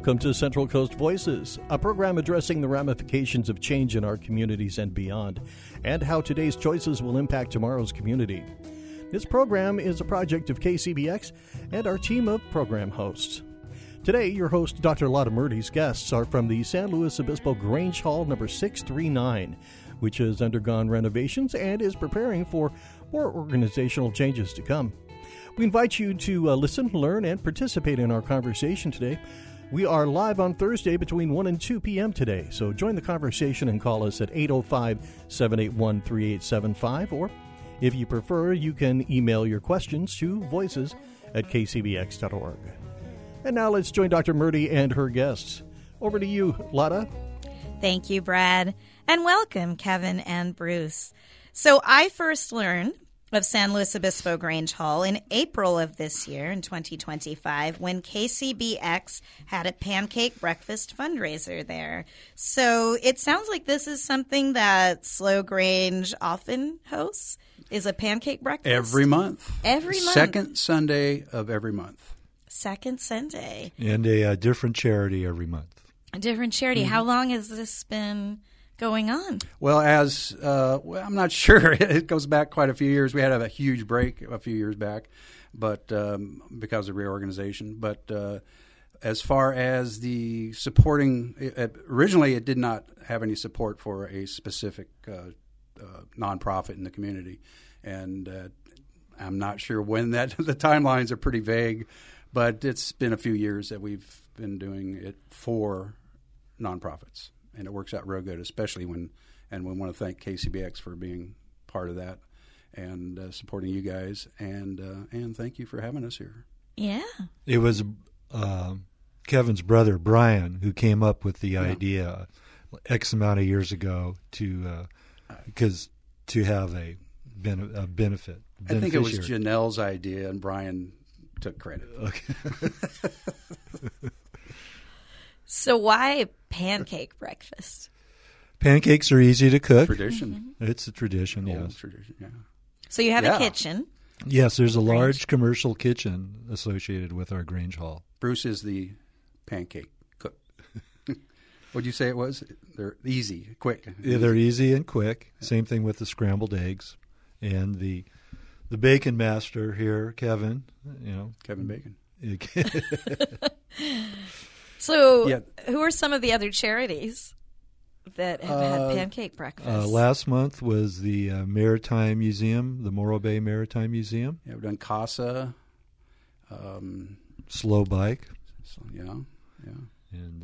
Welcome to Central Coast Voices, a program addressing the ramifications of change in our communities and beyond, and how today's choices will impact tomorrow's community. This program is a project of KCBX and our team of program hosts. Today, your host, Dr. Lotta Murdy's guests are from the San Luis Obispo Grange Hall number 639, which has undergone renovations and is preparing for more organizational changes to come. We invite you to listen, learn, and participate in our conversation today. We are live on Thursday between 1 and 2 p.m. today, so join the conversation and call us at 805-781-3875, or if you prefer, you can email your questions to voices@kcbx.org. And now let's join Dr. Murdy and her guests. Over to you, Lotta. Thank you, Brad, and welcome, Kevin and Bruce. So I first learned of San Luis Obispo Grange Hall in April of this year, in 2025, when KCBX had a pancake breakfast fundraiser there. So it sounds like this is something that SLO Grange often hosts, is a pancake breakfast? Every month. Every month. Second Sunday of every month. Second Sunday. And a different charity every month. A different charity. How long has this been going on? Well, I'm not sure. It goes back quite a few years. We had a huge break a few years back, but because of reorganization. But as far as the supporting, originally it did not have any support for a specific nonprofit in the community, and I'm not sure when that. The timelines are pretty vague, but it's been a few years that we've been doing it for nonprofits. And it works out real good, especially we want to thank KCBX for being part of that and supporting you guys. And thank you for having us here. Yeah. It was Kevin's brother, Brian, who came up with the idea X amount of years ago to have a benefit. I think it was Janelle's idea, and Brian took credit. Okay. So why pancake breakfast? Pancakes are easy to cook. Tradition. Mm-hmm. It's a tradition, Old yes. Tradition, yeah. So you have a kitchen. Yes, there's a large commercial kitchen associated with our Grange Hall. Bruce is the pancake cook. What'd you say it was? They're easy, quick. Yeah, they're easy and quick. Same thing with the scrambled eggs. And the bacon master here, Kevin, Kevin Bacon. So who are some of the other charities that have had pancake breakfast? Last month was the Maritime Museum, the Morro Bay Maritime Museum. Yeah, we've done CASA. Slow Bike. Yeah. And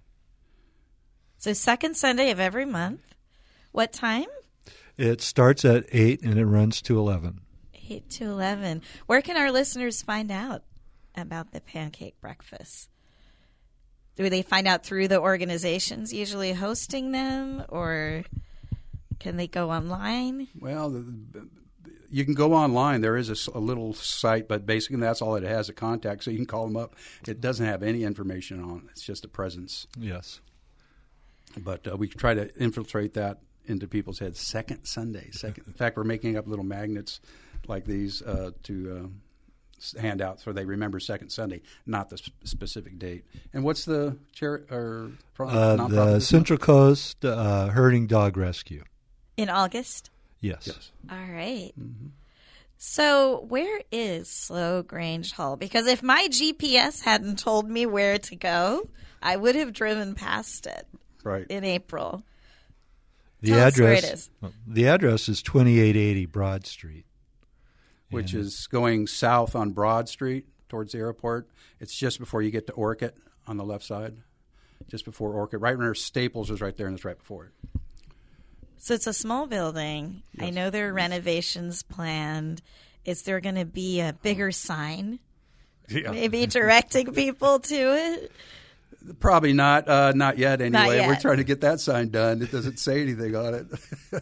so second Sunday of every month. What time? It starts at 8 and it runs to 11. 8 to 11. Where can our listeners find out about the pancake breakfast? Do they find out through the organizations usually hosting them, or can they go online? Well, you can go online. There is a little site, but basically that's all it has, a contact, so you can call them up. It doesn't have any information on it. It's just a presence. Yes. But we try to infiltrate that into people's heads. Second Sunday. In fact, we're making up little magnets like these to hand out so they remember second Sunday, not the specific date. And what's the nonprofit? The Central Coast Herding Dog Rescue. In August? Yes. All right. Mm-hmm. So where is SLO Grange Hall? Because if my GPS hadn't told me where to go, I would have driven past it in April. Tell us where it is. The address is 2880 Broad Street. Which is going south on Broad Street towards the airport. It's just before you get to Orchid on the left side, just before Orchid. Right where Staples is right there, and it's right before it. So it's a small building. Yes. I know there are renovations planned. Is there going to be a bigger sign? Yeah. Maybe directing people to it? Probably not. Not yet, anyway. Not yet. We're trying to get that sign done. It doesn't say anything on it.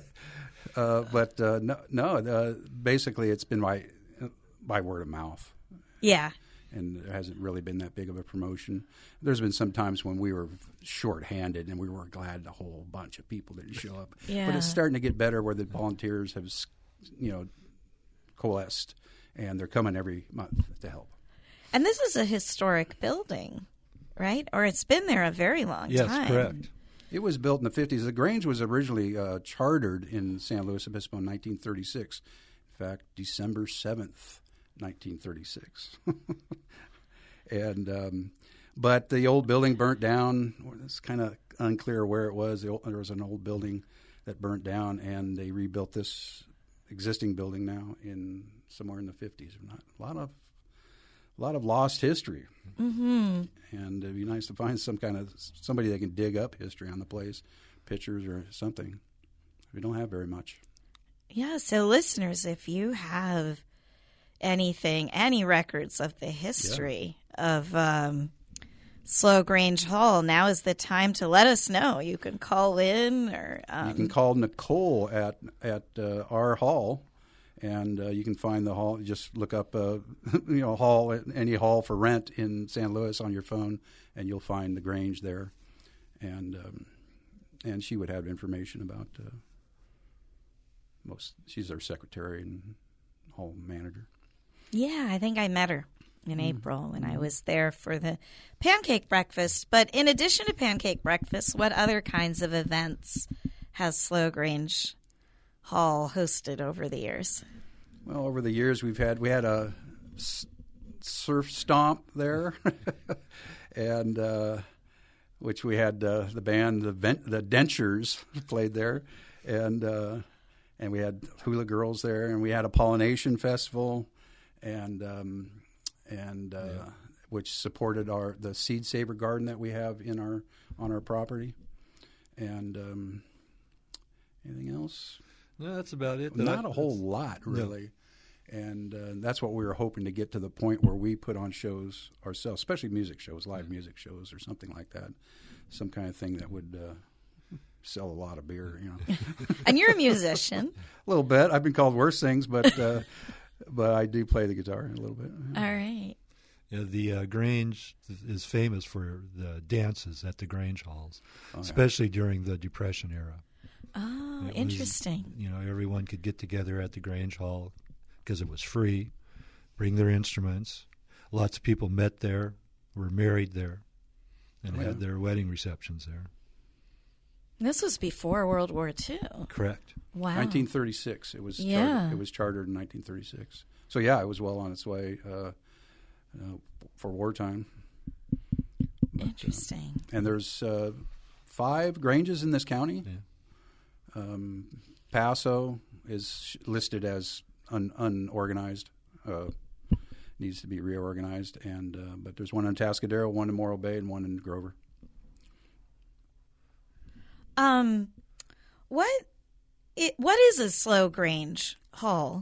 Basically it's been by word of mouth. Yeah. And there hasn't really been that big of a promotion. There's been some times when we were short-handed and we were glad a whole bunch of people didn't show up. Yeah. But it's starting to get better where the volunteers have, coalesced, and they're coming every month to help. And this is a historic building. right? Or it's been there a very long Yes, time. correct. It was built in the 50s. The Grange was originally chartered in San Luis Obispo in 1936. In fact, December 7th, 1936. And but the old building burnt down. It's kind of unclear where it was. There was an old building that burnt down, and they rebuilt this existing building now in somewhere in the 50s. A lot of lost history. Mm-hmm. And it'd be nice to find somebody that can dig up history on the place, pictures or something. We don't have very much. Yeah, so listeners, if you have any records of the history of Slow Grange Hall, now is the time to let us know. You can call in, or you can call Nicole at our hall, and you can find the hall. Just look up hall, any hall for rent in San Luis on your phone, and you'll find the Grange there, and she would have information about most. She's our secretary and hall manager. Yeah, I think I met her in April when I was there for the pancake breakfast. But in addition to pancake breakfast, what other kinds of events has Slow Grange Hall hosted over the years? Well, over the years we had a surf stomp there, and which we had the band the Dentures played there, and we had Hula Girls there, and we had a pollination festival, and which supported the Seed Saver Garden that we have on our property, and anything else? No, that's about it. Not a whole lot, really. No. And that's what we were hoping to get to the point where we put on shows ourselves, especially music shows, live music shows or something like that, some kind of thing that would sell a lot of beer, And you're a musician. A little bit. I've been called worse things, but I do play the guitar a little bit. All right. Yeah, the Grange is famous for the dances at the Grange halls, especially during the Depression era. Oh, interesting. Everyone could get together at the Grange Hall because it was free, bring their instruments. Lots of people met there, were married there, and had their wedding receptions there. This was before World War II. Correct. Wow. 1936. It was chartered in 1936. So yeah, it was well on its way for wartime. Interesting. And there's 5 Granges in this county. Yeah. Paso is listed as unorganized, needs to be reorganized, but there's one in Atascadero, one in Morro Bay, and one in Grover. What is a Slow Grange Hall?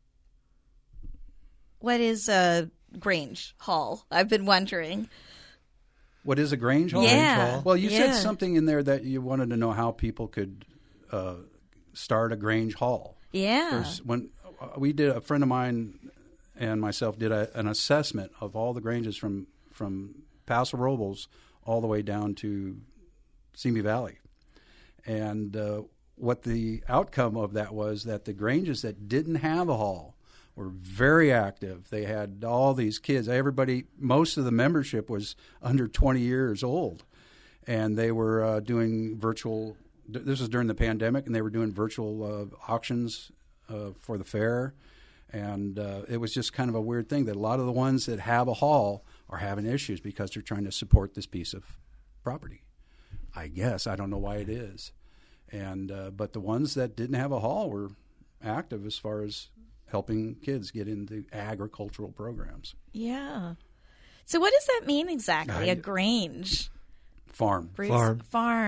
What is a Grange Hall? I've been wondering. What is a Grange Hall? Yeah. Grange Hall? Well, you said something in there that you wanted to know how people could start a Grange Hall. Yeah. When we did, a friend of mine and myself did an assessment of all the Granges from Paso Robles all the way down to Simi Valley. And what the outcome of that was that the Granges that didn't have a hall were very active. They had all these kids. Most of the membership was under 20 years old. And they were doing virtual, this was during the pandemic, and they were doing virtual auctions for the fair. And it was just kind of a weird thing that a lot of the ones that have a hall are having issues because they're trying to support this piece of property. I guess. I don't know why it is. And but the ones that didn't have a hall were active as far as helping kids get into agricultural programs. Yeah. So what does that mean exactly, a Grange? Farm. Farm.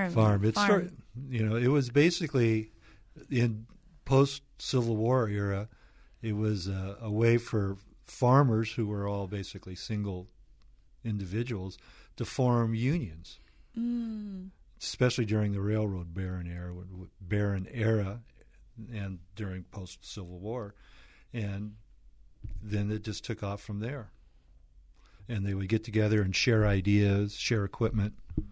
It was basically in post-Civil War era, it was a way for farmers who were all basically single individuals to form unions. Especially during the railroad barren era and during post-Civil War. And then it just took off from there. And they would get together and share ideas, share equipment.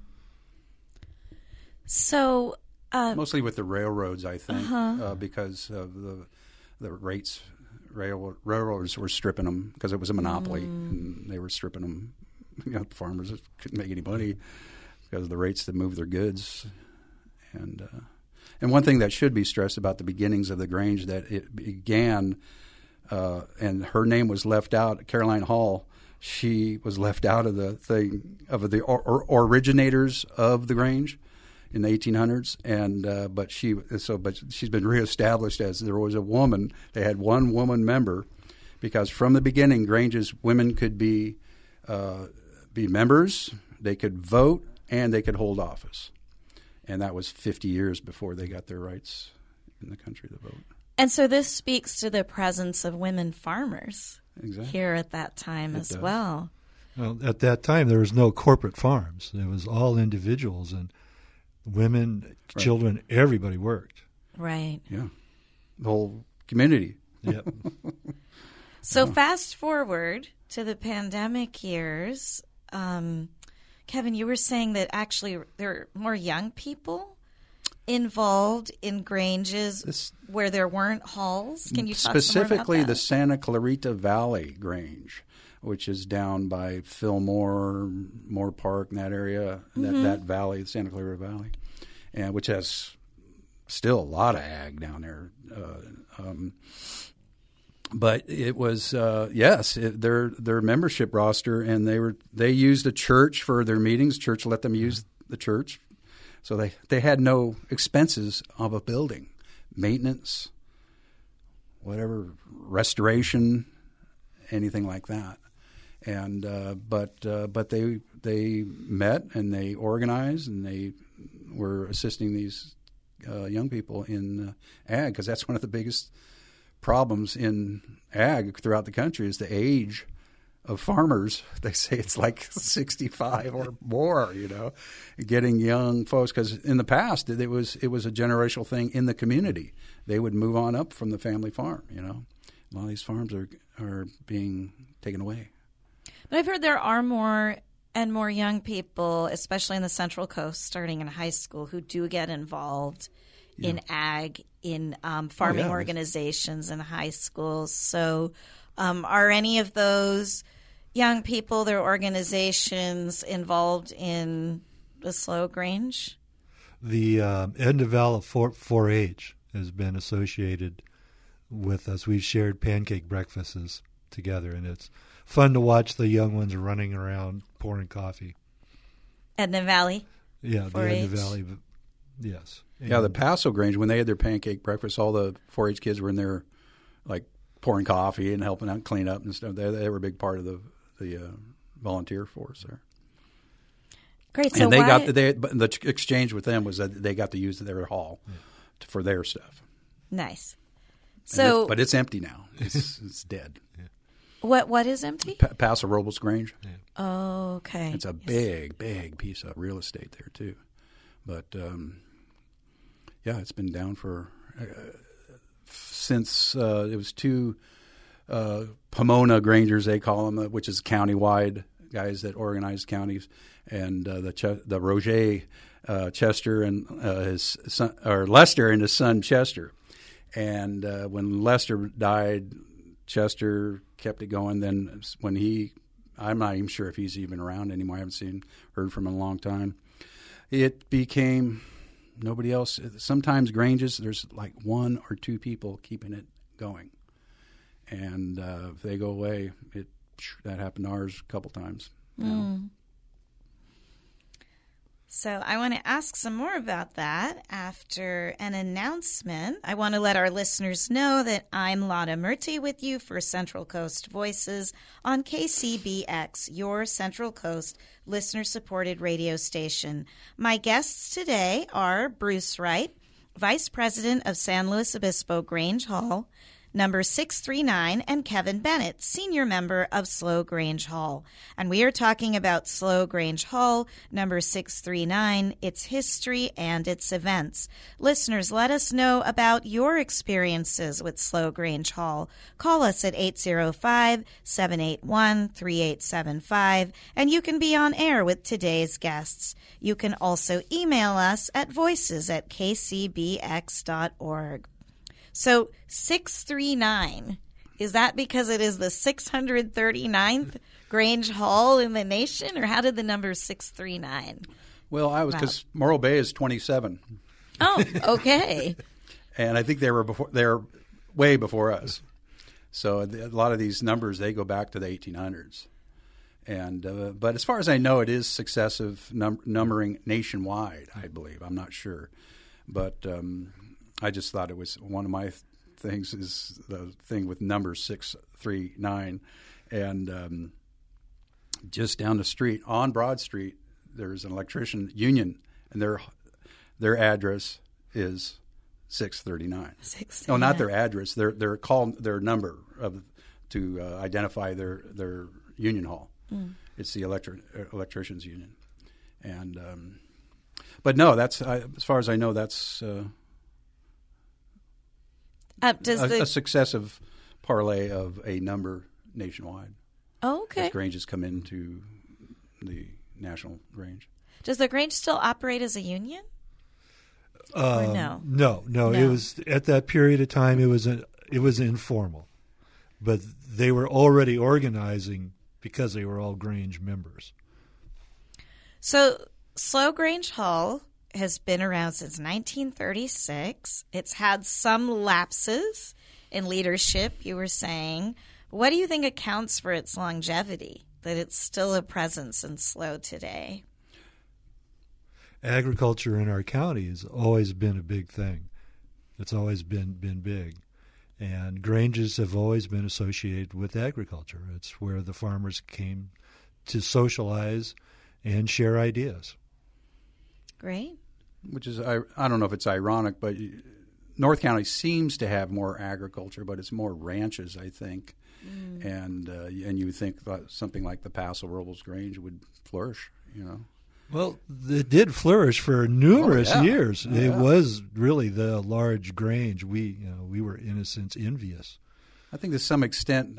So mostly with the railroads, I think, because of the rates. Railroads were stripping them because it was a monopoly, and they were stripping them farmers couldn't make any money because of the rates that move their goods. And one thing that should be stressed about the beginnings of the Grange, that it began, and her name was left out, Caroline Hall. She was left out of the thing of the originators of the Grange in the 1800s, but she's been reestablished as there was a woman. They had one woman member, because from the beginning, Grange's women could be members, they could vote, and they could hold office. And that was 50 years before they got their rights in the country to vote. And so this speaks to the presence of women farmers here at that time as well. Well, at that time, there was no corporate farms. It was all individuals, and women, children, everybody worked. Right. Yeah. The whole community. Yep. So fast forward to the pandemic years, Kevin, you were saying that actually there are more young people involved in Granges where there weren't halls. Can you talk specifically some more about that? The Santa Clarita Valley Grange, which is down by Fillmore, Moore Park, in that area, that valley, the Santa Clarita Valley, and which has still a lot of ag down there. But it was their membership roster, and they used a church for their meetings. Church let them use the church, so they had no expenses of a building, maintenance, whatever, restoration, anything like that. And but they met and they organized and they were assisting these young people in ag, because that's one of the biggest problems in ag throughout the country is the age of farmers. They say it's like 65 or more, getting young folks, because in the past it was a generational thing in the community. They would move on up from the family farm, A lot of these farms are being taken away. But I've heard there are more and more young people, especially in the Central Coast, starting in high school, who do get involved in ag, in farming organizations in high schools. So are any of those young people, their organizations, involved in the SLO Grange? The Edna Valley 4-H has been associated with us. We've shared pancake breakfasts together, and it's fun to watch the young ones running around pouring coffee. Edna Valley? Yeah, 4-H. The Edna Valley, yes. Yeah, the Paso Grange, when they had their pancake breakfast, all the 4-H kids were in there, like, pouring coffee and helping out clean up and stuff. They were a big part of the volunteer force there. Great. So and the exchange with them was that they got to use their hall for their stuff. Nice. But it's empty now. It's dead. Yeah. What is empty? Paso Robles Grange. Yeah. Oh, okay. It's a big piece of real estate there too. But it's been down for since it was two Pomona Grangers, they call them, which is countywide guys that organize counties, and the Roger Chester and his son, or Lester and his son Chester. And when Lester died, Chester kept it going. Then when I'm not even sure if he's even around anymore. I haven't heard from him in a long time. It became nobody else. Sometimes Granges, there's like one or two people keeping it going. And if they go away, that happened to ours a couple times. So I want to ask some more about that after an announcement. I want to let our listeners know that I'm Lotta Murty with you for Central Coast Voices on KCBX, your Central Coast listener-supported radio station. My guests today are Bruce Wright, Vice President of San Luis Obispo Grange Hall, number 639, and Kevin Bennett, senior member of SLO Grange Hall. And we are talking about SLO Grange Hall, number 639, its history and its events. Listeners, let us know about your experiences with SLO Grange Hall. Call us at 805-781-3875, and you can be on air with today's guests. You can also email us at voices@kcbx.org. So 639 Is that because it is the 639th Grange Hall in the nation, or how did the number 639? Well, because Morro Bay is 27. Oh, okay. And I think they're way before us. So a lot of these numbers, they go back to the 1800s. And but as far as I know, it is successive numbering nationwide, I believe. I'm not sure. But I just thought it was one of my things is the thing with number 639. And just down the street, on Broad Street, there's an electrician union, and their address is 639. No, not their address. They're called their number to identify their union hall. It's the electricians union, and but no, that's as far as I know, that's a successive parlay of a number nationwide. Oh, okay. As Granges come into the national Grange. Does the Grange still operate as a union? Or no? No. It was at that period of time. It was informal, but they were already organizing because they were all Grange members. So SLO Grange Hall has been around since 1936. It's had some lapses in leadership, you were saying. What do you think accounts for its longevity, that it's still a presence in SLO today? Agriculture in our county has always been a big thing. It's always been big. And Granges have always been associated with agriculture. It's where the farmers came to socialize and share ideas. Great. Which is, I don't know if it's ironic, but North County seems to have more agriculture, but it's more ranches, I think. And you would think that something like the Paso Robles Grange would flourish, Well, it did flourish for numerous years. It was really the large Grange. We were, in a sense, envious. I think to some extent,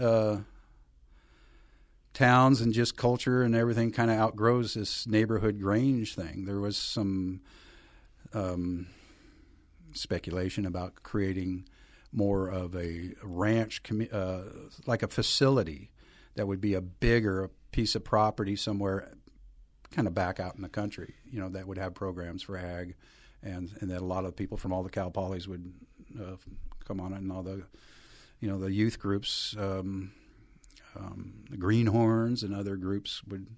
towns and just culture and everything kind of outgrows this neighborhood Grange thing. There was some speculation about creating more of a ranch, like a facility that would be a bigger piece of property somewhere kind of back out in the country, that would have programs for ag, and that a lot of people from all the Cal Polys would come on it, and all the, the youth groups, the Greenhorns and other groups would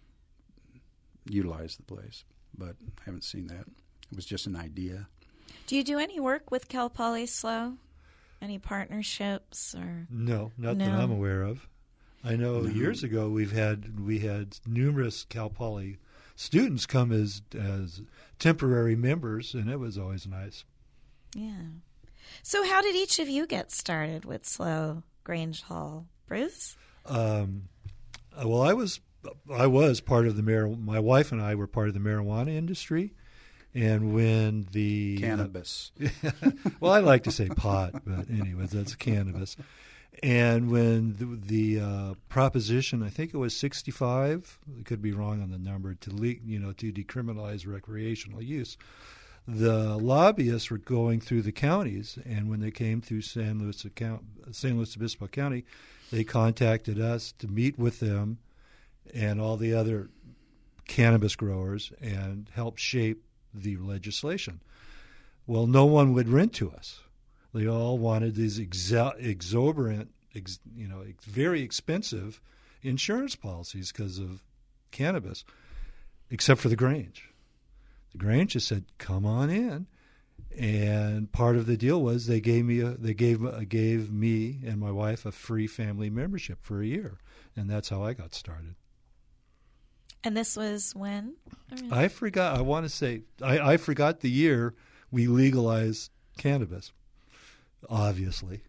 utilize the place. But I haven't seen that. It was just an idea. Do you do any work with Cal Poly SLO? Any partnerships or? No, not that I'm aware of. I know years ago we had numerous Cal Poly students come as temporary members, and it was always nice. Yeah. So how did each of you get started with SLO Grange Hall? Bruce? Well, I was part of the my wife and I were part of the marijuana industry. And when the cannabis, well, I like to say pot, but anyways, that's cannabis. And when the proposition, I think it was 65, I could be wrong on the number, to decriminalize recreational use, the lobbyists were going through the counties, and when they came through San Luis Obispo County, they contacted us to meet with them and all the other cannabis growers and help shape the legislation. Well, no one would rent to us. They all wanted these exorbitant, very expensive insurance policies because of cannabis, except for the Grange. The Grange just said, "Come on in," and part of the deal was they gave me and my wife a free family membership for a year, and that's how I got started. And this was when? I forgot. I want to say I forgot the year we legalized cannabis. Obviously,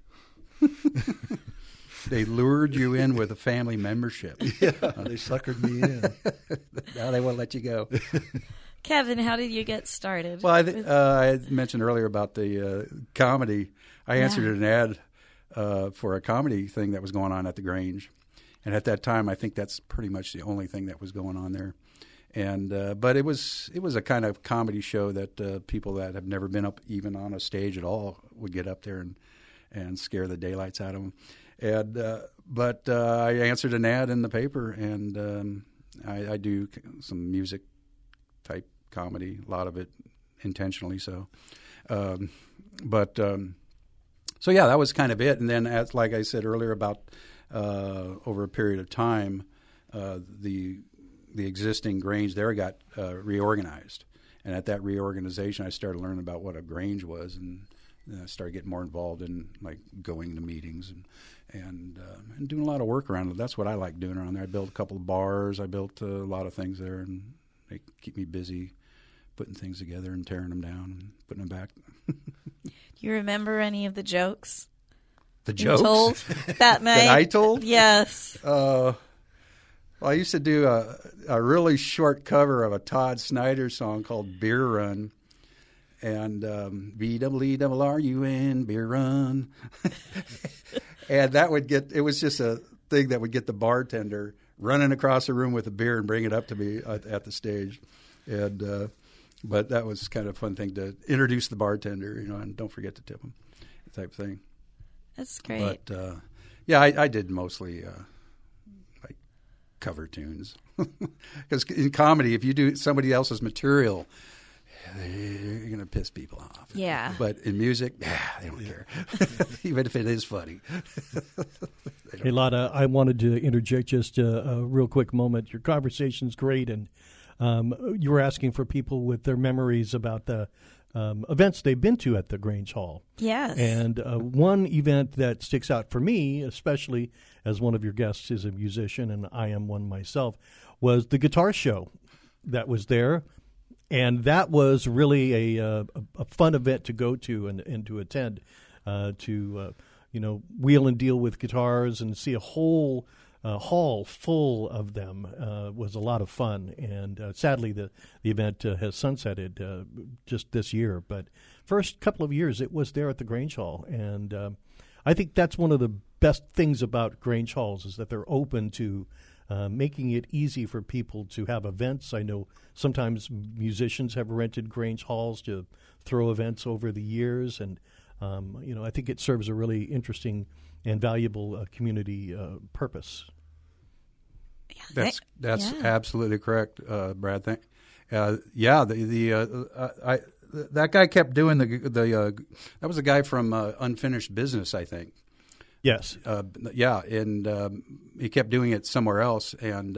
they lured you in with a family membership. Yeah, they suckered me in. Now they won't let you go. Kevin, how did you get started? Well, I mentioned earlier about the comedy. I answered an ad for a comedy thing that was going on at the Grange. And at that time, I think that's pretty much the only thing that was going on there. And but it was a kind of comedy show that people that have never been up even on a stage at all would get up there and scare the daylights out of them. And but I answered an ad in the paper, and I do some music type comedy, a lot of it intentionally so. So yeah, that was kind of it. And then, as like I said earlier, about over a period of time, the existing Grange there got reorganized. And at that reorganization, I started learning about what a Grange was, and I started getting more involved in like going to meetings and doing a lot of work around it. That's what I like doing around there. I built a couple of bars. I built a lot of things there, and they keep me busy putting things together and tearing them down and putting them back. Do you remember any of the jokes? The You jokes told that night? that I told? Yes. Well, I used to do a really short cover of a Todd Snyder song called Beer Run. And BEERRUN, Beer Run. And that would it was just a thing that would get the bartender running across the room with a beer and bring it up to me at the stage. And but that was kind of a fun thing to introduce the bartender, and don't forget to tip him, type thing. That's great. But yeah, I did mostly like cover tunes, because in comedy, if you do somebody else's material, you're going to piss people off. Yeah. But in music, they don't care, even if it is funny. Hey, Lotta, I wanted to interject just a real quick moment. Your conversation's great, and you were asking for people with their memories about the events they've been to at the Grange Hall. Yes. And one event that sticks out for me, especially as one of your guests is a musician and I am one myself, was the guitar show that was there. And that was really a fun event to go to and to attend, to wheel and deal with guitars and see a whole hall full of them was a lot of fun. And sadly, the event has sunsetted just this year. But first couple of years, it was there at the Grange Hall. And I think that's one of the best things about Grange Halls is that they're open to making it easy for people to have events. I know sometimes musicians have rented Grange Halls to throw events over the years. And, I think it serves a really interesting and valuable community purpose. That's absolutely correct, Brad. That guy kept doing that was a guy from Unfinished Business, I think. Yes. And he kept doing it somewhere else, and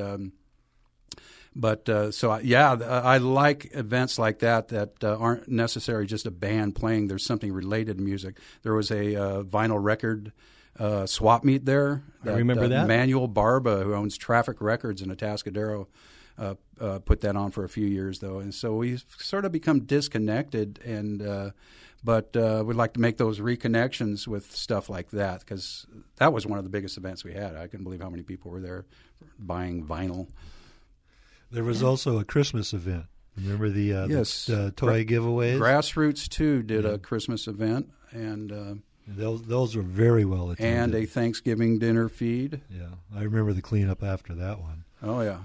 I like events like that aren't necessarily just a band playing. There's something related to music. There was a vinyl record swap meet there. I remember that. Manuel Barba, who owns Traffic Records in Atascadero, put that on for a few years, though. And so we've sort of become disconnected, but we'd like to make those reconnections with stuff like that, because that was one of the biggest events we had. I couldn't believe how many people were there buying vinyl. There was also a Christmas event. Remember the toy giveaways? Grassroots, too, did a Christmas event, and those were very well attended. And a Thanksgiving dinner feed. Yeah, I remember the cleanup after that one. Oh, yeah.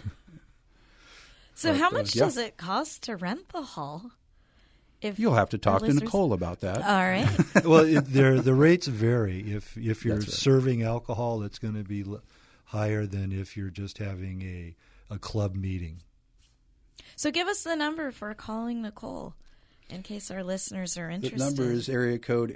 So how much does it cost to rent the hall? You'll have to talk to Nicole about that. All right. Well, the rates vary. If you're That's right. serving alcohol, it's going to be higher than if you're just having a club meeting. So give us the number for calling Nicole in case our listeners are interested. The number is area code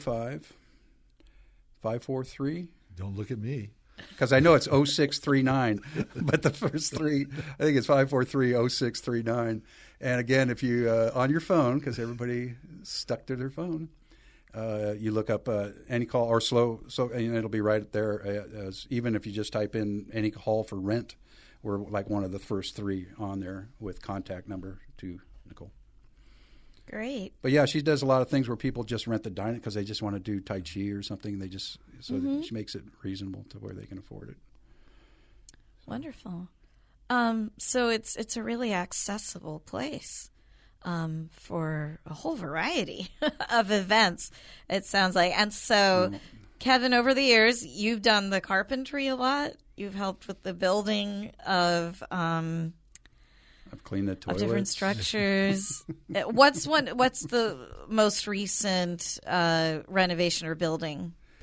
805-543. Don't look at me. Because I know it's 0639, but the first three, I think it's 543-0639. And again, if you, on your phone, because everybody stuck to their phone, you look up any call or slow, so and it'll be right there. Even if you just type in any call for rent, we're like one of the first three on there with contact number to Nicole. Great. But yeah, she does a lot of things where people just rent the diner because they just want to do Tai Chi or something. They just that she makes it reasonable to where they can afford it. Wonderful. So it's a really accessible place for a whole variety of events, it sounds like. And so, Kevin, over the years, you've done the carpentry a lot. You've helped with the building of I've cleaned the toilets. of different structures. What's the most recent renovation or building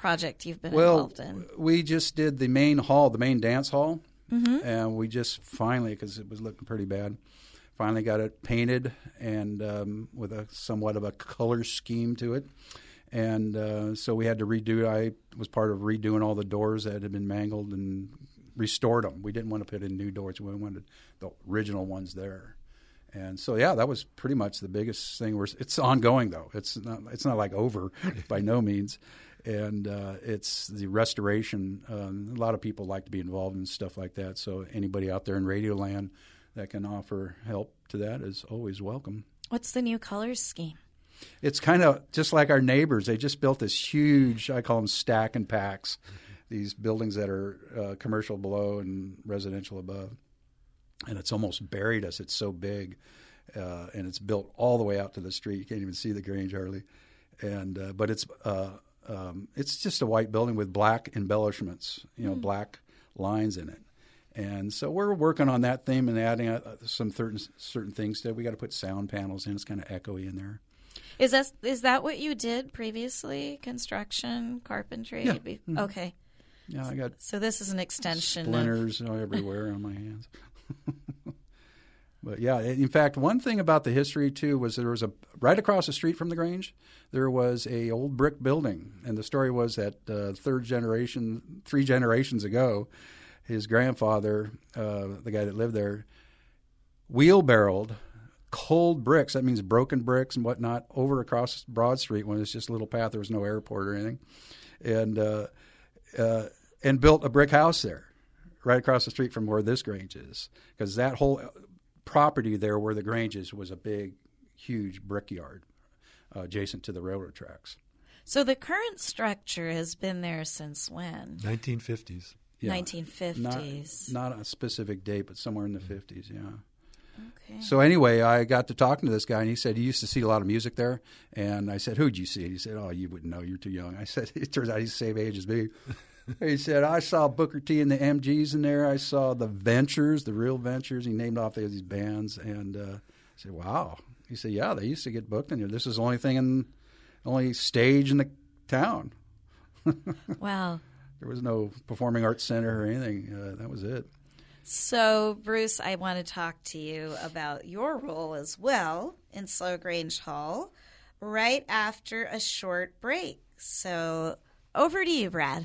project you've been involved in? We just did the main hall, the main dance hall, and we just finally, because it was looking pretty bad, finally got it painted and with a somewhat of a color scheme to it. And so we had to redo. I was part of redoing all the doors that had been mangled and restored them. We didn't want to put in new doors. We wanted the original ones there. And so, yeah, that was pretty much the biggest thing. It's ongoing, though. It's not like over by no means. And it's the restoration. A lot of people like to be involved in stuff like that. So anybody out there in Radioland that can offer help to that is always welcome. What's the new colors scheme? It's kind of just like our neighbors. They just built this huge, I call them stack and packs, these buildings that are commercial below and residential above. And it's almost buried us. It's so big. And it's built all the way out to the street. You can't even see the Grange hardly. And but it's just a white building with black embellishments, black lines in it. And so we're working on that theme and adding some certain things to it. We got to put sound panels in. It's kind of echoey in there. Is that what you did previously? Construction, carpentry? Yeah. Mm-hmm. Okay. Yeah, I got. So this is an extension. Splinters everywhere on my hands. But yeah, in fact, one thing about the history too was there was right across the street from the Grange, there was a old brick building, and the story was that 3 generations ago, his grandfather, the guy that lived there, wheelbarrowed cold bricks, that means broken bricks and whatnot, over across Broad Street when it's just a little path. There was no airport or anything. And built a brick house there right across the street from where this Grange is. Because that whole property there where the Grange is was a big, huge brickyard adjacent to the railroad tracks. So the current structure has been there since when? 1950s. Yeah. 1950s. Not a specific date, but somewhere in the 50s, yeah. Okay. So anyway, I got to talking to this guy, and he said he used to see a lot of music there. And I said, "Who'd you see?" And he said, "Oh, you wouldn't know. You're too young." I said, "It turns out he's the same age as me." He said, "I saw Booker T and the MGs in there. I saw the Ventures, the real Ventures." He named off these bands. And I said, "Wow." He said, "Yeah, they used to get booked in here. This is the only stage in the town." Wow. There was no performing arts center or anything. That was it. So, Bruce, I want to talk to you about your role as well in SLO Grange Hall right after a short break. So, over to you, Brad.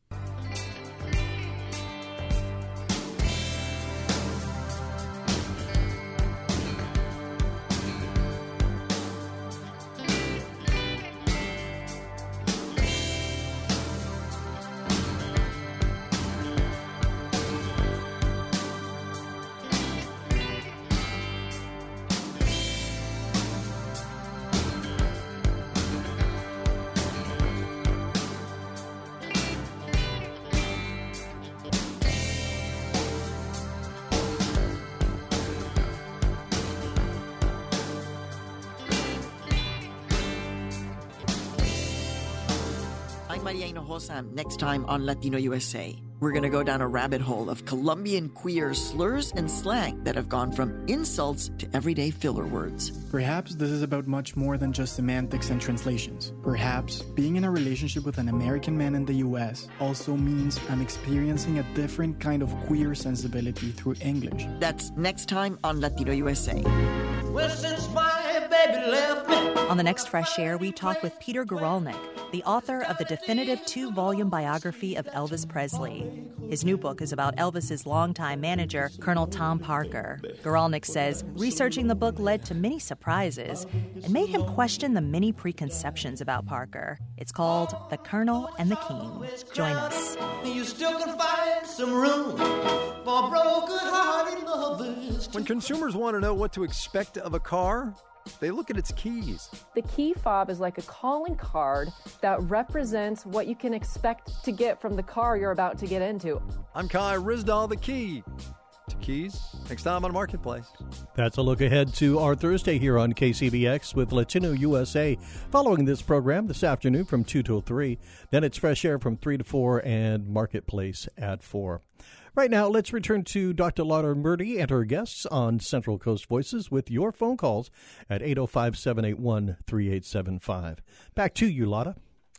Maria Hinojosa. Next time on Latino USA, we're going to go down a rabbit hole of Colombian queer slurs and slang that have gone from insults to everyday filler words. Perhaps this is about much more than just semantics and translations. Perhaps being in a relationship with an American man in the U.S. also means I'm experiencing a different kind of queer sensibility through English. That's next time on Latino USA. Well, since my baby left me. On the next Fresh Air, we talk with Peter Guralnick, the author of the definitive 2-volume biography of Elvis Presley. His new book is about Elvis's longtime manager, Colonel Tom Parker. Guralnick says researching the book led to many surprises and made him question the many preconceptions about Parker. It's called The Colonel and the King. Join us. You still can find some room for broken-hearted lovers. When consumers want to know what to expect of a car, they look at its keys. The key fob is like a calling card that represents what you can expect to get from the car you're about to get into. I'm Kai Rizdal, the key to keys. Next time on Marketplace. That's a look ahead to our Thursday here on KCBX with Latino USA. Following this program this afternoon from 2 till 3. Then it's Fresh Air from 3 to 4 and Marketplace at 4. Right now, let's return to Dr. Lotta Murdy and her guests on Central Coast Voices with your phone calls at 805-781-3875. Back to you, Lotta.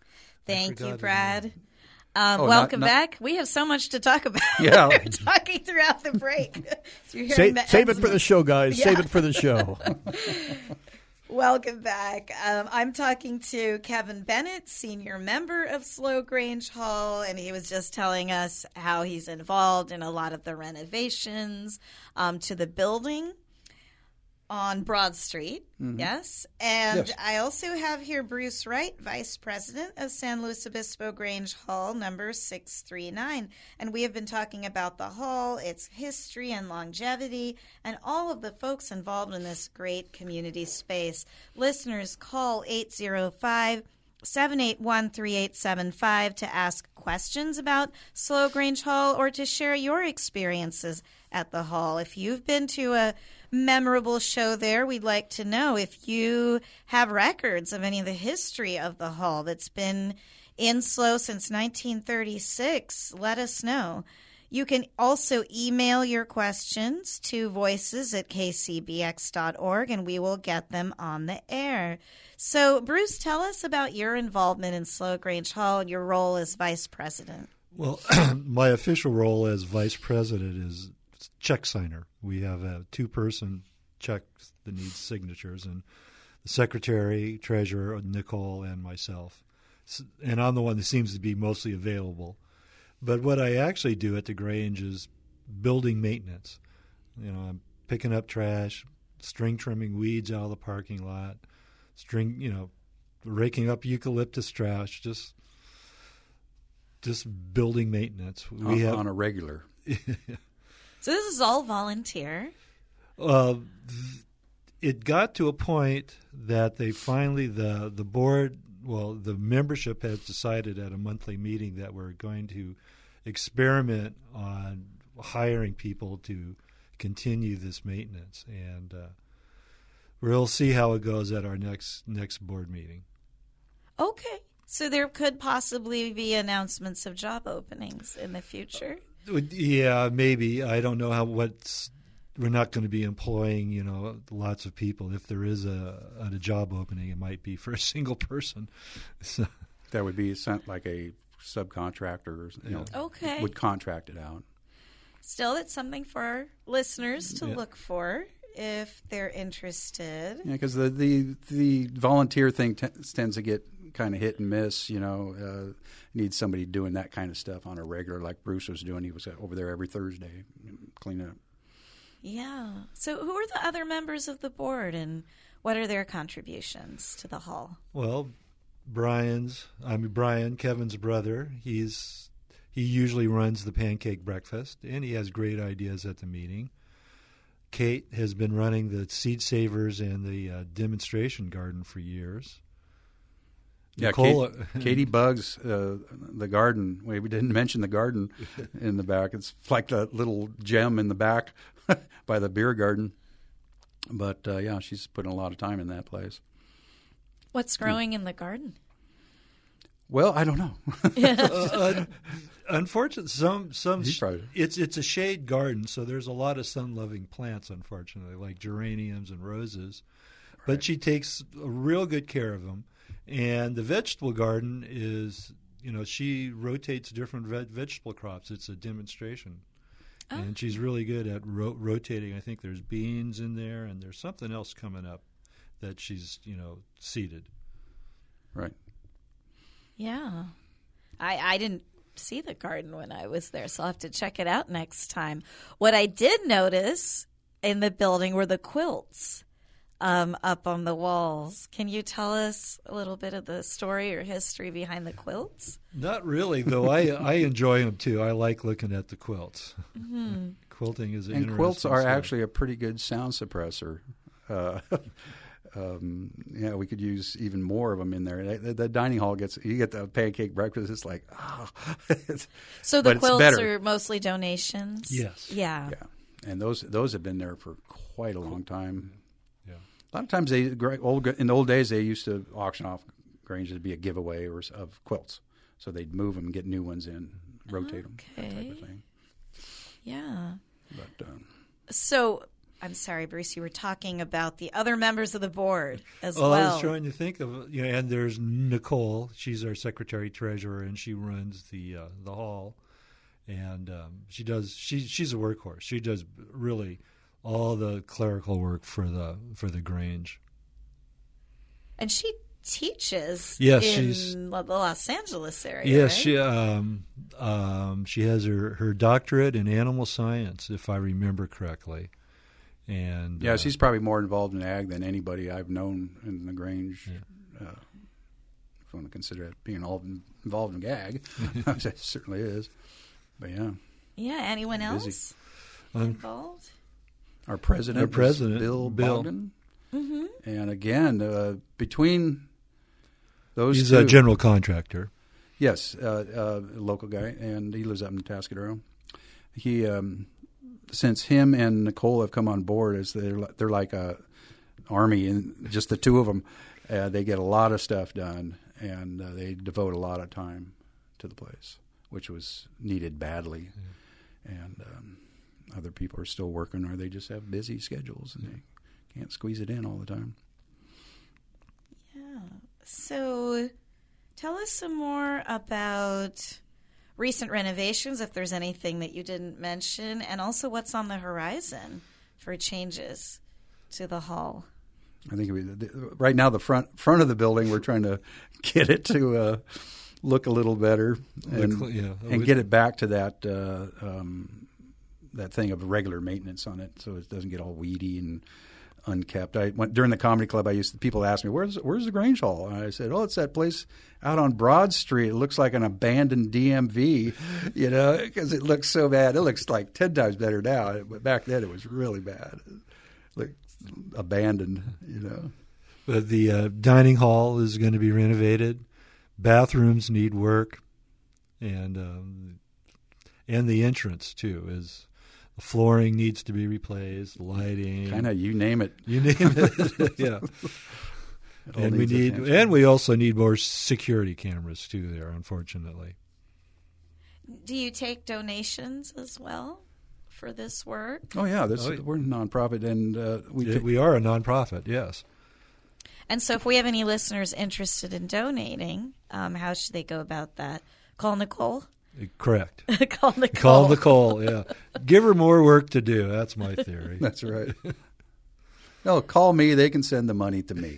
Thank you, forgot his Brad. name. Welcome back. We have so much to talk about. Yeah. We're talking throughout the break. So you're hearing Save the it for the show, guys. Yeah. Save it for the show. Welcome back. I'm talking to Kevin Bennett, senior member of Slow Grange Hall, and he was just telling us how he's involved in a lot of the renovations to the building on Broad Street. Mm-hmm. Yes. And Yes. I also have here Bruce Wright, Vice President of San Luis Obispo Grange Hall, number 639. And we have been talking about the hall, its history and longevity, and all of the folks involved in this great community space. Listeners, call 805-781-3875 to ask questions about Slow Grange Hall or to share your experiences at the hall. If you've been to a memorable show there, we'd like to know. If you have records of any of the history of the hall that's been in Slow since 1936, let us know. You can also email your questions to voices@kcbx.org, and we will get them on the air. So, Bruce, tell us about your involvement in Slow Grange Hall and your role as vice president. Well, my official role as vice president is check signer. We have a two-person check that needs signatures, and the secretary, treasurer, Nicole, and myself. And I'm the one that seems to be mostly available. But what I actually do at the Grange is building maintenance. I'm picking up trash, string trimming weeds out of the parking lot, raking up eucalyptus trash, just building maintenance. We have on a regular. So this is all volunteer. It got to a point that they finally, the board, the membership has decided at a monthly meeting that we're going to experiment on hiring people to continue this maintenance, and we'll see how it goes at our next board meeting. Okay. So there could possibly be announcements of job openings in the future. Yeah, maybe. I don't know we're not going to be employing, lots of people. If there is a job opening, it might be for a single person. So, that would be sent like a subcontractor, okay, would contract it out. Still, it's something for our listeners to look for if they're interested. Yeah, because the volunteer thing tends to get kind of hit and miss. Needs somebody doing that kind of stuff on a regular, like Bruce was doing. He was over there every Thursday cleaning up. Yeah. So who are the other members of the board, and what are their contributions to the hall? Well, Brian, Kevin's brother, he usually runs the pancake breakfast, and he has great ideas at the meeting. Kate has been running the Seed Savers and the demonstration garden for years. Yeah, Nicole, Katie bugs the garden. We didn't mention the garden in the back. It's like that little gem in the back by the beer garden. But, she's putting a lot of time in that place. What's growing in the garden? Well, I don't know. Unfortunately, it's a shade garden, so there's a lot of sun-loving plants, unfortunately, like geraniums and roses. Right. But she takes a real good care of them. And the vegetable garden is, she rotates different vegetable crops. It's a demonstration. Oh. And she's really good at rotating. I think there's beans in there, and there's something else coming up that she's, seeded. Right. Yeah. I didn't see the garden when I was there, so I'll have to check it out next time. What I did notice in the building were the quilts up on the walls. Can you tell us a little bit of the story or history behind the quilts? Not really, though. I enjoy them, too. I like looking at the quilts. Mm-hmm. Quilting is interesting. And quilts are actually a pretty good sound suppressor. We could use even more of them in there. The dining hall you get the pancake breakfast. It's like, So the quilts are mostly donations? Yes. Yeah. And those have been there for quite a long time. Yeah. A lot of times in the old days they used to auction off Grange to be a giveaway of quilts. So they'd move them and get new ones in, rotate them, that type of thing. Yeah. But so I'm sorry, Bruce, you were talking about the other members of the board as well. well. I was trying to think of, and there's Nicole. She's our secretary treasurer, and she runs the hall. And she's a workhorse. She does really all the clerical work for the Grange. And she teaches she's in the Los Angeles area. Yes, right? she has her doctorate in animal science, if I remember correctly. And she's probably more involved in ag than anybody I've known in the Grange. Yeah. If you want to consider it being all involved in ag, it certainly is. But yeah. Anyone else involved? Our president, Bill Bogdan. Mm-hmm. And again, between those he's two, a general contractor. Yes, a local guy, and he lives up in Tascadero. He, since him and Nicole have come on board, as they're like a army, and just the two of them, they get a lot of stuff done, and they devote a lot of time to the place, which was needed badly. Yeah. And other people are still working, or they just have busy schedules, and they can't squeeze it in all the time. Yeah. So tell us some more about recent renovations, if there's anything that you didn't mention, and also what's on the horizon for changes to the hall. I think right now the front of the building, we're trying to get it to look a little better and get it back to that that thing of regular maintenance on it, so it doesn't get all weedy and unkept. During the comedy club, people asked me, where's the Grange Hall? And I said, it's that place out on Broad Street. It looks like an abandoned DMV, because it looks so bad. It looks like 10 times better now, but back then it was really bad. It looked abandoned, But the dining hall is going to be renovated. Bathrooms need work, and the entrance too is. The flooring needs to be replaced. Lighting, kind of you name it. Yeah. And we also need more security cameras too there, unfortunately. Do you take donations as well for this work? Oh yeah, we're a nonprofit, and we are a nonprofit. Yes. And so, if we have any listeners interested in donating, how should they go about that? Call Nicole. Correct. Call Nicole. Call Nicole, yeah. Give her more work to do. That's my theory. That's right. No, call me. They can send the money to me.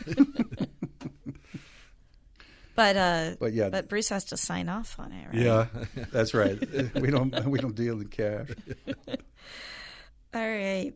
But Bruce has to sign off on it, right? Yeah, that's right. We don't deal in cash. All right.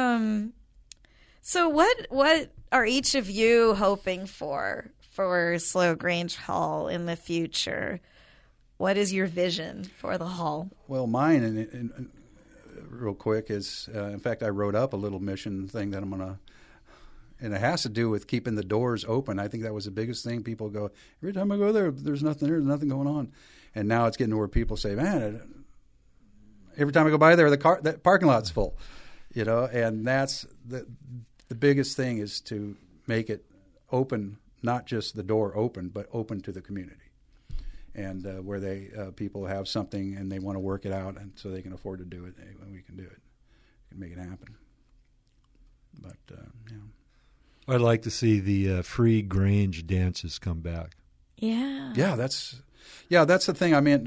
So what are each of you hoping for SLO Grange Hall in the future? What is your vision for the hall? Well, mine, and real quick, is in fact I wrote up a little mission thing that I'm gonna, and it has to do with keeping the doors open. I think that was the biggest thing. People go, every time I go there, there's nothing going on, and now it's getting to where people say, man, every time I go by there, that parking lot's full, and that's the biggest thing is to make it open, not just the door open, but open to the community. And where people have something and they want to work it out, and so they can afford to do it, we can do it. We can make it happen. But I'd like to see the free Grange dances come back. Yeah. Yeah, that's the thing. I mean,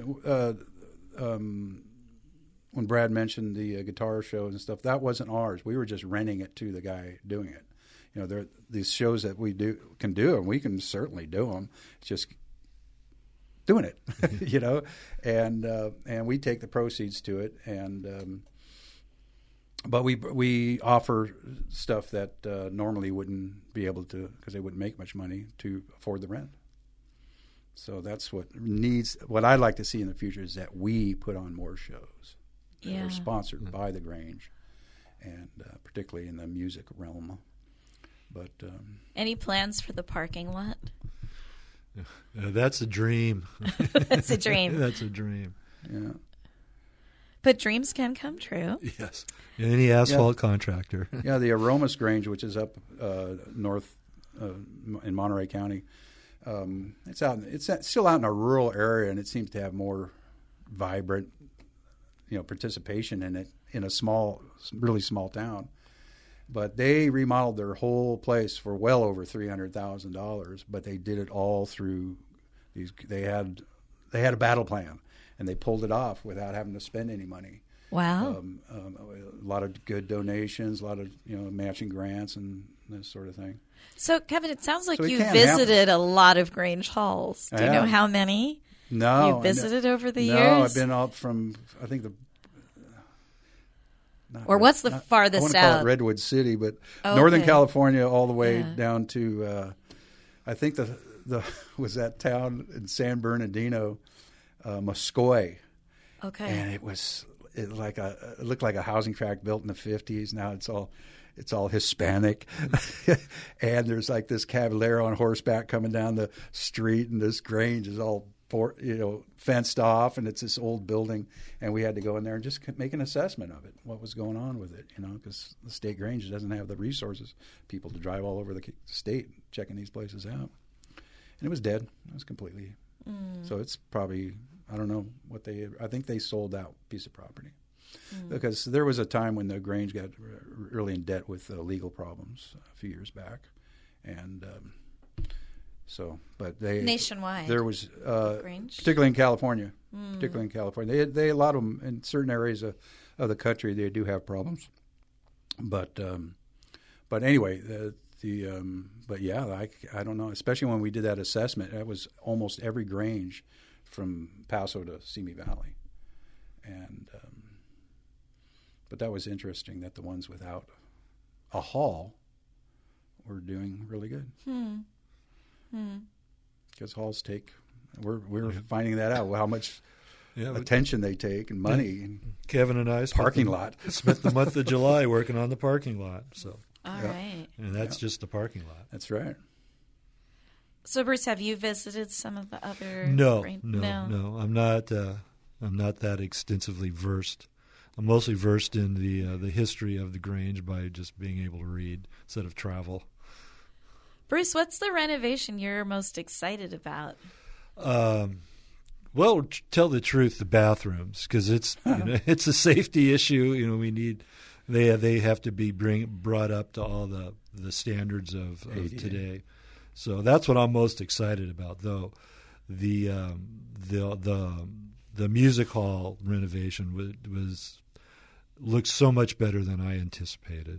when Brad mentioned the guitar shows and stuff, that wasn't ours. We were just renting it to the guy doing it. There are these shows that we can do, and we can certainly do them. It's just doing it, and we take the proceeds to it, and but we offer stuff that normally wouldn't be able to, because they wouldn't make much money to afford the rent. So that's what I'd like to see in the future is that we put on more shows that are sponsored by the Grange, and particularly in the music realm. But any plans for the parking lot? That's a dream. That's a dream. That's a dream. Yeah. But dreams can come true. Yes. Any asphalt contractor. Yeah, the Aromas Grange, which is up north in Monterey County, it's still out in a rural area, and it seems to have more vibrant, participation in it in a really small town. But they remodeled their whole place for well over $300,000. But they did it all through these. They had a battle plan, and they pulled it off without having to spend any money. Wow. A lot of good donations, a lot of matching grants and this sort of thing. So, Kevin, it sounds like So it you can visited a lot of Grange halls. Do you know how many? No. You visited over the years? No, I've been up from, I think what's the farthest I want to out? call it Redwood City, but Northern California all the way down to, I think the was that town in San Bernardino, Moscoy. Okay. And it looked like a housing tract built in the 50s. Now it's all Hispanic. And there's like this Caballero on horseback coming down the street, and this Grange is all fenced off, and it's this old building, and we had to go in there and just make an assessment of it, what was going on with it, because the state Grange doesn't have the resources, people to drive all over the state checking these places out. And it was dead. It was completely. So it's probably, I don't know I think they sold that piece of property. Because there was a time when the Grange got really in debt with legal problems a few years back. And but they nationwide. There was particularly in California. Particularly in California, they a lot of them in certain areas of the country. They do have problems, but anyway, but yeah, I don't know. Especially when we did that assessment, that was almost every Grange from Paso to Simi Valley, and but that was interesting that the ones without a hall were doing really good. Because halls we're finding that out, how much attention they take and money. And Kevin and I parking lot spent the month of July working on the parking lot. So all right, and that's just the parking lot. That's right. So, Bruce, have you visited some of the other? No. I'm not that extensively versed. I'm mostly versed in the history of the Grange by just being able to read instead of travel. Bruce, what's the renovation you're most excited about? Well, to tell the truth, the bathrooms, because it's it's a safety issue. We need they have to be brought up to all the standards of today. So that's what I'm most excited about, though. The music hall renovation looks so much better than I anticipated.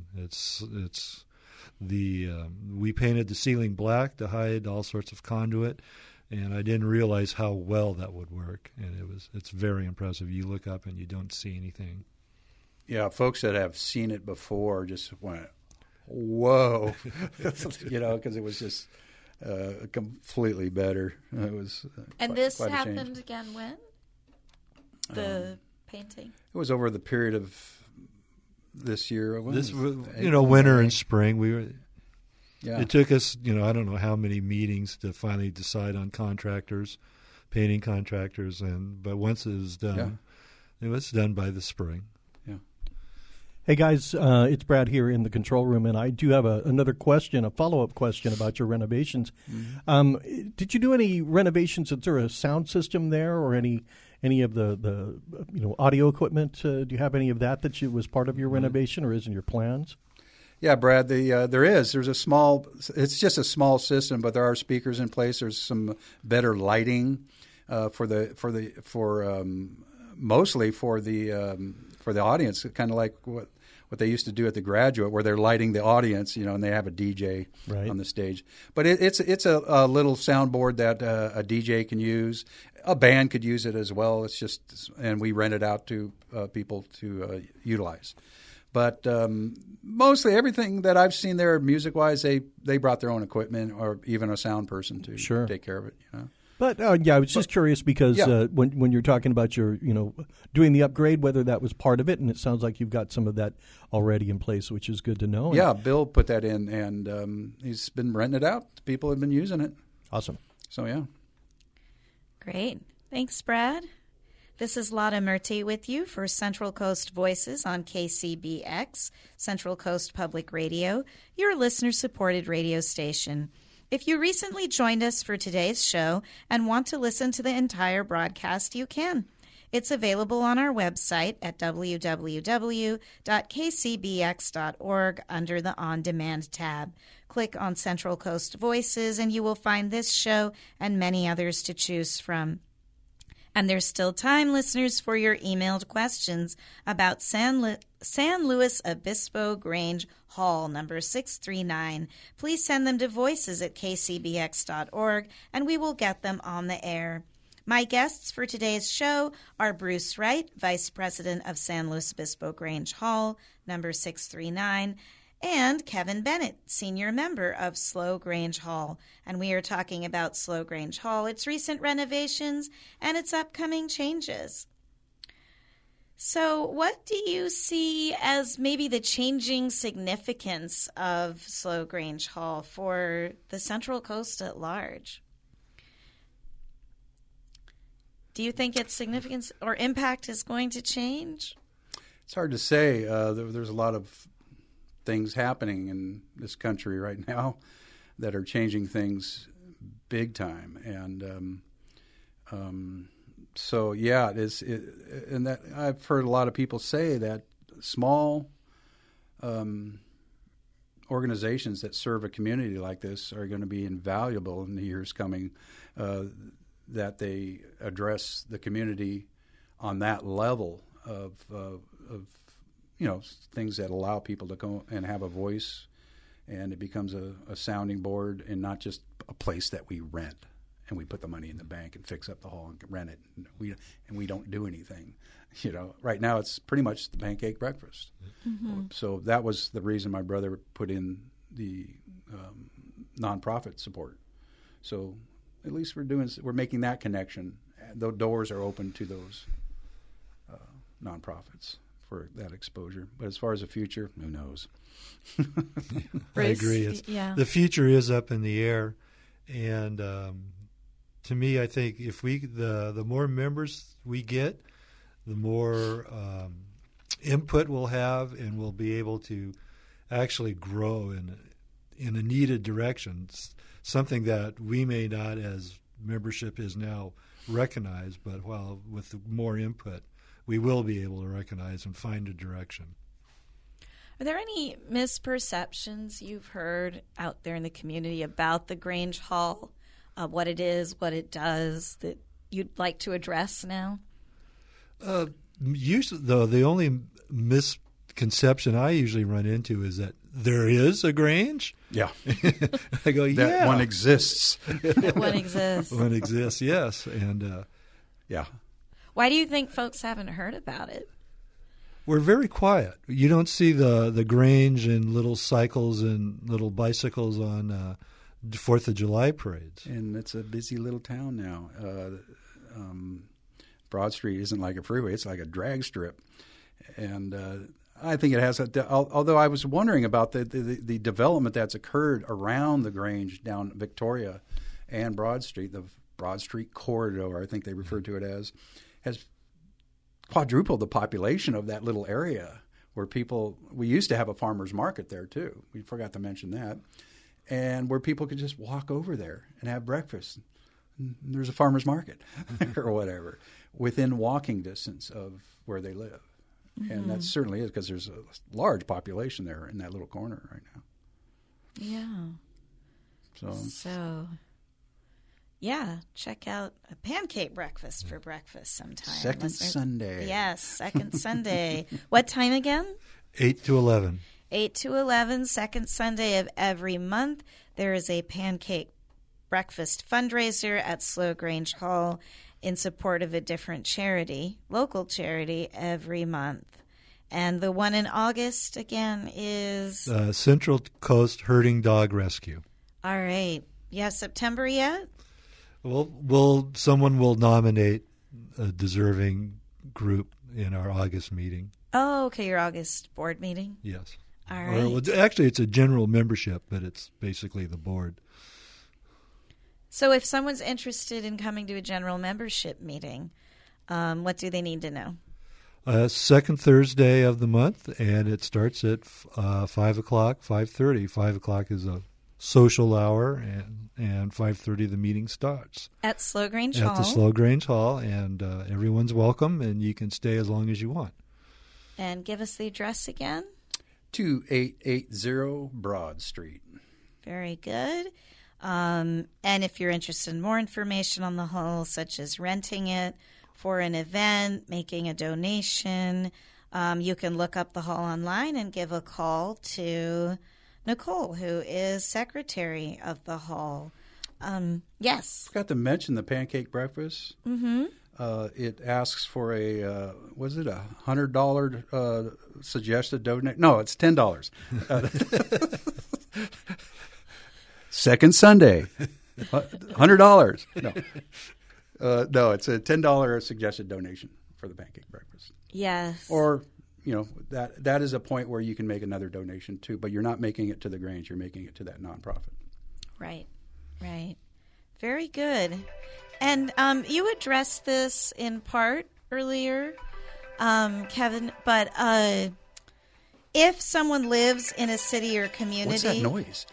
We painted the ceiling black to hide all sorts of conduit, and I didn't realize how well that would work. And it's very impressive. You look up and you don't see anything. Yeah, folks that have seen it before just went, "Whoa," because it was just completely better. It was. And this happened again when? The painting. It was over the period of this year. Winter and spring. We were. Yeah. It took us, I don't know how many meetings to finally decide on contractors, painting contractors, but once it was done, it was done by the spring. Yeah. Hey guys, it's Brad here in the control room, and I do have another question, a follow-up question about your renovations. Mm-hmm. Did you do any renovations? Is there a sound system there, or any of the audio equipment? Do you have any of that was part of your renovation, or is in your plans? Yeah, Brad. There's a small. It's just a small system, but there are speakers in place. There's some better lighting mostly for the audience, kind of like what they used to do at the Graduate, where they're lighting the audience, and they have a DJ on the stage. But it's a little soundboard that a DJ can use. A band could use it as well. It's just, and we rent it out to people to utilize. But mostly everything that I've seen there, music-wise, they brought their own equipment or even a sound person to take care of it. But I was just curious because when you're talking about your doing the upgrade, whether that was part of it, and it sounds like you've got some of that already in place, which is good to know. Yeah, Bill put that in, and he's been renting it out. People have been using it. Awesome. So yeah. Great. Thanks, Brad. This is Lotta Murty with you for Central Coast Voices on KCBX, Central Coast Public Radio, your listener-supported radio station. If you recently joined us for today's show and want to listen to the entire broadcast, you can. It's available on our website at www.kcbx.org under the On Demand tab. Click on Central Coast Voices and you will find this show and many others to choose from. And there's still time, listeners, for your emailed questions about San Luis Obispo Grange Hall, number 639. Please send them to voices@kcbx.org, and we will get them on the air. My guests for today's show are Bruce Wright, Vice President of San Luis Obispo Grange Hall, number 639, and Kevin Bennett, Senior Member of SLO Grange Hall. And we are talking about SLO Grange Hall, its recent renovations, and its upcoming changes. So what do you see as maybe the changing significance of SLO Grange Hall for the Central Coast at large? Do you think its significance or impact is going to change? It's hard to say. There's a lot of things happening in this country right now that are changing things big time, and so yeah, and that I've heard a lot of people say that small organizations that serve a community like this are going to be invaluable in the years coming. That they address the community on that level of things that allow people to go and have a voice, and it becomes a sounding board and not just a place that we rent and we put the money in the bank and fix up the hall and rent it. We don't do anything. Right now it's pretty much the pancake breakfast. Mm-hmm. So that was the reason my brother put in the nonprofit support. So at least we're making that connection. The doors are open to those nonprofits for that exposure. But as far as the future, who knows? I agree. The future is up in the air, and to me, I think if the more members we get, the more input we'll have, and we'll be able to actually grow in a needed direction. Something that we may not, as membership is now, recognize, but with more input, we will be able to recognize and find a direction. Are there any misperceptions you've heard out there in the community about the Grange Hall, what it is, what it does, that you'd like to address now? Usually, though, the only misconception I usually run into is that there is a Grange. Yeah. I go, yeah. That one exists. One exists. One exists, yes. And yeah. Why do you think folks haven't heard about it? We're very quiet. You don't see the Grange and little cycles and little bicycles on 4th of July parades. And it's a busy little town now. Broad Street isn't like a freeway. It's like a drag strip. And I think it has although I was wondering about the development that's occurred around the Grange down Victoria and Broad Street, the Broad Street corridor, I think they refer to it as, has quadrupled the population of that little area where we used to have a farmer's market there too. We forgot to mention that. And where people could just walk over there and have breakfast. And there's a farmer's market or whatever within walking distance of where they live. Mm-hmm. And that certainly is because there's a large population there in that little corner right now. Yeah. So, yeah, check out a pancake breakfast for breakfast sometime. Second Sunday. Yes, second Sunday. What time again? 8 to 11. 8 to 11, second Sunday of every month. There is a pancake breakfast fundraiser at SLO Grange Hall in support of a different charity, local charity, every month. And the one in August, again, is? Central Coast Herding Dog Rescue. All right. You have September yet? Well, someone will nominate a deserving group in our August meeting. Oh, okay, your August board meeting? Yes. All right. Actually, it's a general membership, but it's basically the board. So if someone's interested in coming to a general membership meeting, what do they need to know? Second Thursday of the month, and it starts at 5 o'clock, 5:30. 5 o'clock is a social hour, and 5:30 the meeting starts. At Slow Grange Hall. At the Slow Grange Hall, and everyone's welcome, and you can stay as long as you want. And give us the address again. 2880 Broad Street. Very good. And if you're interested in more information on the hall, such as renting it for an event, making a donation, you can look up the hall online and give a call to Nicole, who is secretary of the hall. Yes. Forgot to mention the pancake breakfast. Mm-hmm. It asks for a was it $100 suggested donate? No, it's $10. Second Sunday, $100. No, it's a $10 suggested donation for the pancake breakfast. Yes. Or that is a point where you can make another donation too, but you're not making it to the Grange. You're making it to that nonprofit. Right. Very good. And you addressed this in part earlier, Kevin, but if someone lives in a city or community... What's that noise?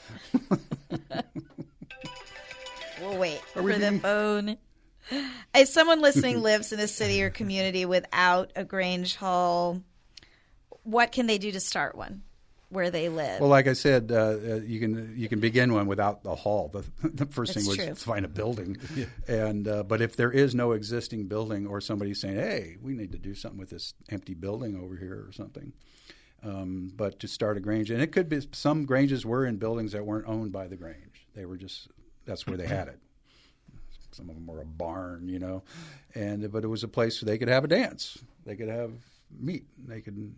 We'll wait for the phone. If someone listening lives in a city or community without a Grange Hall, what can they do to start one where they live? Well, like I said, you can begin one without the hall. The first That's thing was true. to find a building, and but if there is no existing building, or somebody's saying, "Hey, we need to do something with this empty building over here," or something. But to start a Grange, and it could be some Granges were in buildings that weren't owned by the Grange. They were just that's where they had it. Some of them were a barn, but it was a place where they could have a dance. They could have meat. They could,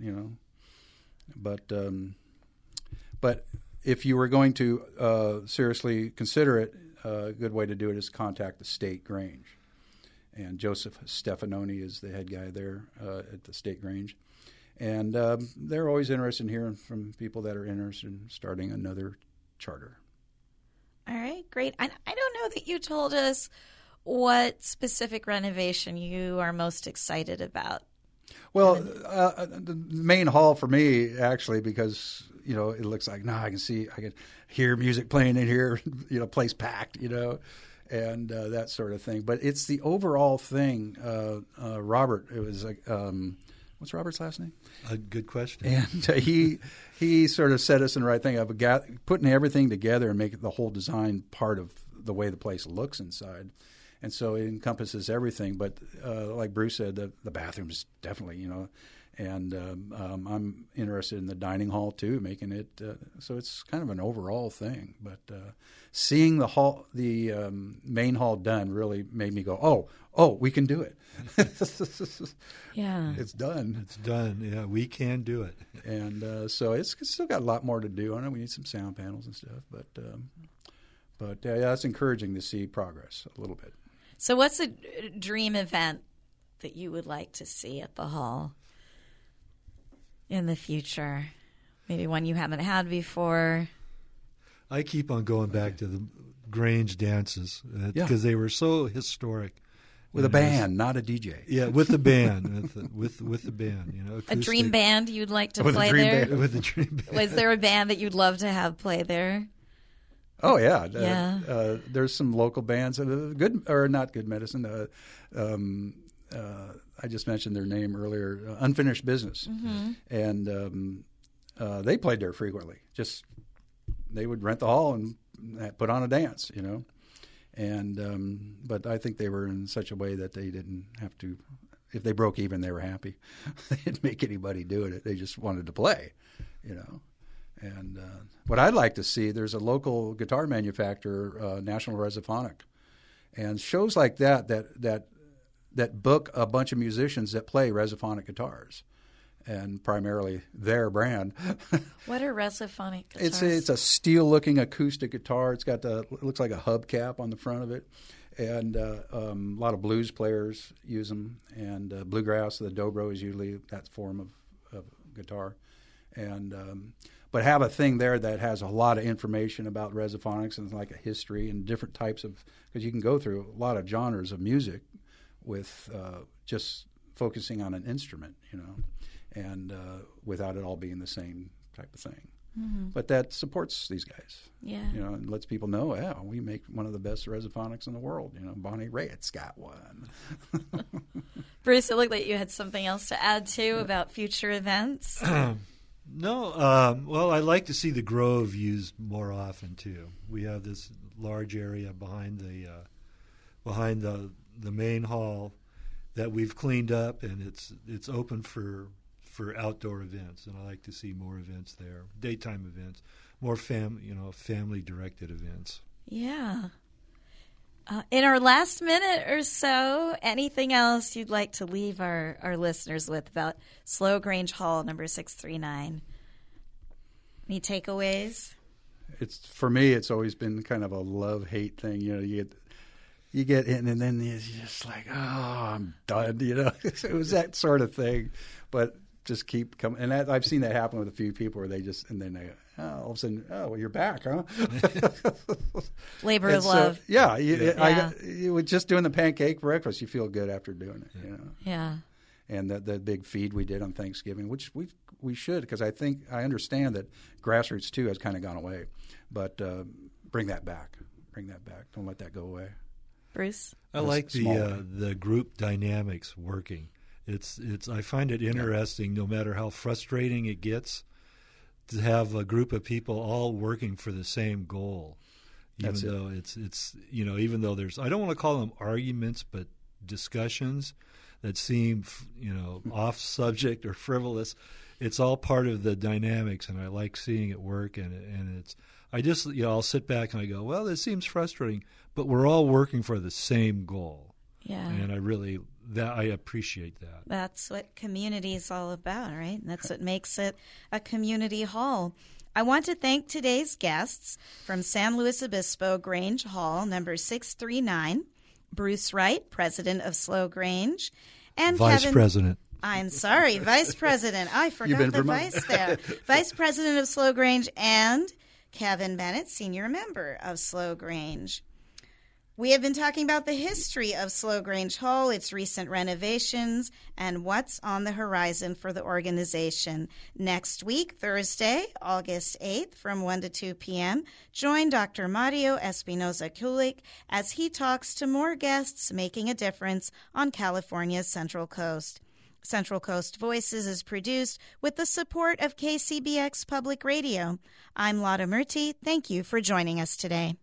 But if you were going to seriously consider it, a good way to do it is contact the State Grange. And Joseph Stefanoni is the head guy there at the State Grange. And they're always interested in hearing from people that are interested in starting another charter. All right, great. I don't know that you told us what specific renovation you are most excited about. Well, the main hall for me, actually, because, it looks like, I can hear music playing in here, place packed, and that sort of thing. But it's the overall thing. Robert, it was like, what's Robert's last name? A good question. And he sort of set us in the right thing of putting everything together and making the whole design part of the way the place looks inside. And so it encompasses everything. But like Bruce said, the bathrooms definitely, and I'm interested in the dining hall too, making it so it's kind of an overall thing. But seeing the main hall done really made me go, oh, we can do it. Yeah, it's done. It's done. Yeah, we can do it. And so it's still got a lot more to do on it. We need some sound panels and stuff, but it's encouraging to see progress a little bit. So what's a dream event that you would like to see at the hall in the future? Maybe one you haven't had before. I keep on going back to the Grange dances because they were so historic. With a band, not a DJ. Yeah, with the band, with the band. Acoustic. A dream band you'd like to play there? With a dream band. Was there a band that you'd love to have play there? Oh yeah, there's some local bands. Good or not Good Medicine. I just mentioned their name earlier. Unfinished Business, and they played there frequently. Just they would rent the hall and put on a dance, And but I think they were in such a way that they didn't have to. If they broke even, they were happy. They didn't make anybody do it. They just wanted to play, And what I'd like to see, there's a local guitar manufacturer, National Resophonic, and shows like that book a bunch of musicians that play Resophonic guitars, and primarily their brand. What are Resophonic guitars? It's a steel-looking acoustic guitar. It looks like a hubcap on the front of it, and a lot of blues players use them, and bluegrass. The dobro is usually that form of guitar, and but have a thing there that has a lot of information about Resophonics and like a history and different types of, because you can go through a lot of genres of music with just focusing on an instrument, and without it all being the same type of thing. But that supports these guys. Yeah. And lets people know, we make one of the best Resophonics in the world. Bonnie Raitt's got one. Bruce, it looked like you had something else to add, too, about future events. No. Well, I like to see the Grove used more often, too. We have this large area behind the main hall that we've cleaned up, and it's open for outdoor events, and I like to see more events there, daytime events, more family-directed events. Yeah. In our last minute or so, anything else you'd like to leave our listeners with about Slow Grange Hall, number 639? Any takeaways? For me, it's always been kind of a love-hate thing. You get in, and then you're just like, I'm done. It was that sort of thing, but just keep coming. And I've seen that happen with a few people where all of a sudden, you're back, huh? Labor of love. You were just doing the pancake breakfast. You feel good after doing it, Yeah. And the big feed we did on Thanksgiving, which we should, because I understand that grassroots too has kind of gone away, but bring that back. Don't let that go away. Bruce, I like the group dynamics working. I find it interesting, no matter how frustrating it gets, to have a group of people all working for the same goal. Even though there's, I don't want to call them arguments, but discussions that seem, off subject or frivolous. It's all part of the dynamics, and I like seeing it work. And I'll sit back and I go, well, this seems frustrating, but we're all working for the same goal. Yeah. And I appreciate that. That's what community is all about, right? That's what makes it a community hall. I want to thank today's guests from San Luis Obispo Grange Hall, number 639, Bruce Wright, president of Slow Grange, and Vice President. I'm sorry, Vice President. I forgot the vice there. Vice President of Slow Grange, and Kevin Bennett, senior member of Slow Grange. We have been talking about the history of Slow Grange Hall, its recent renovations, and what's on the horizon for the organization. Next week, Thursday, August 8th, from 1 to 2 p.m., join Dr. Mario Espinoza-Kulik as he talks to more guests making a difference on California's Central Coast. Central Coast Voices is produced with the support of KCBX Public Radio. I'm Lotta Murty. Thank you for joining us today.